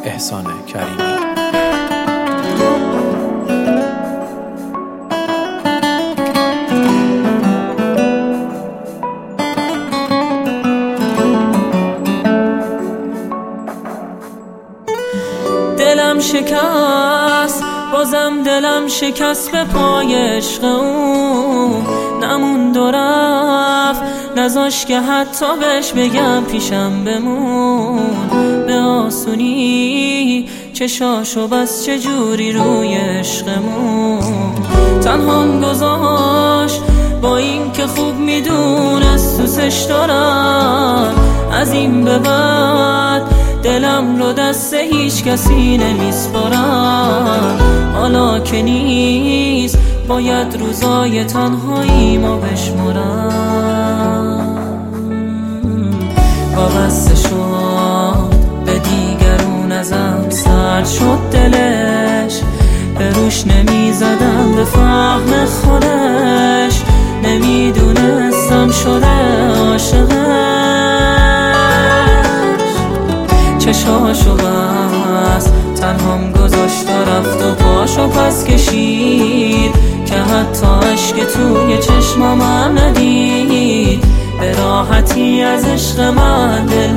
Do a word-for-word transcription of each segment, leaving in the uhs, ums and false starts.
احسان کریمی. دلم شکست، بازم دلم شکست به پای عشق اون، نموند و رفت، نذاش که حتی بهش بگم پیشم بمون. به آسونی چشاشو بس چجوری روی عشقمون تنهام گذاشت، با این که خوب میدونست دوستش دارم. از این به بعد دلم رو دست هیچ کسی نمیسپارم. حالا که نیست باید روزای تنهایی ما بشمرم. وابسته شد به دیگرون، ازم سرد شد دلش، به روش نمیزدم به فهم خودش، نمیدونستم شده عاشقش. چشاشو بس تنهام گذاشت و رفت و پاشو پس کشید که حتی عشق توی چشمام ندید. به راحتی از عشق من دل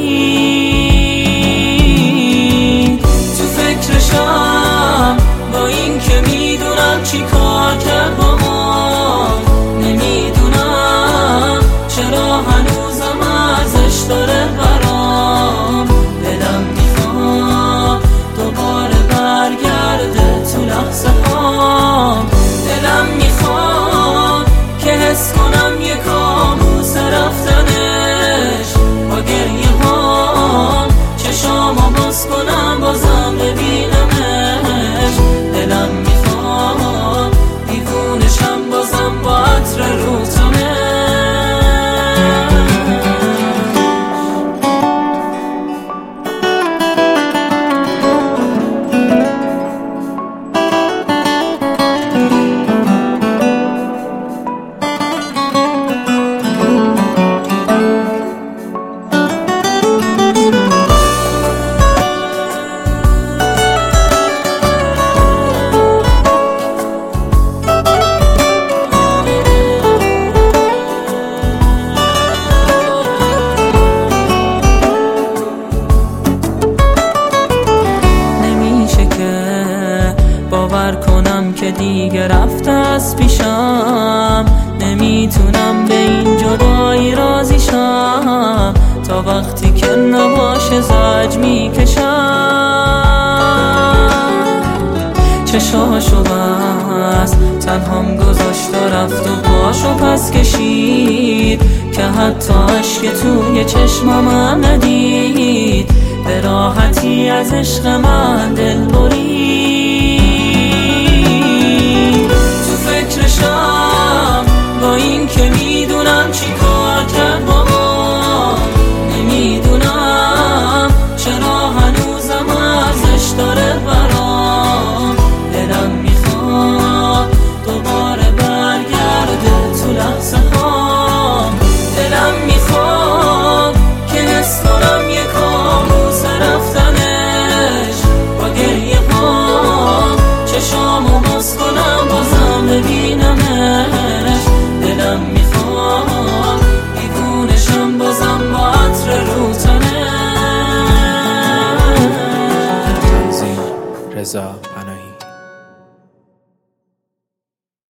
برید. تو فکرشم با این که میدونم چی کار کرد با ما، نمیدونم چرا هنوزم ارزش داره برام. دلم میخواد دوباره برگرده تو لحظه هام. دلم میخواد که حس کنم یه کابوس رفتنش، با گریه هام چشامو باز کنم بازم ببینمش. دلم میخواد دیوونشم بازم با عطر رو تنش. باور کنم که دیگه رفته از پیشم، نمیتونم به این جدایی راضی شم. تا وقتی که نباشه زج میکشم. چشاشو بست تنهام گذاشت و رفت و پاشو پس کشید که حتی عشق توی چشمام ندید. به راحتی از عشق من دل برید. تو فکرشم با این که میدونم چی کار کرد با ما، نمیدونم چرا هنوزم ارزش داره برام. دلم میخواد دوباره برگرده تو لحظه هام. دلم میخواد که حس کنم یه کابوس رفتنش، با گریه هام چشامو باز کنم بازم ببینمش. دلم میخواد دیوونشم بازم با عطر رو تنش. رضا پناهی.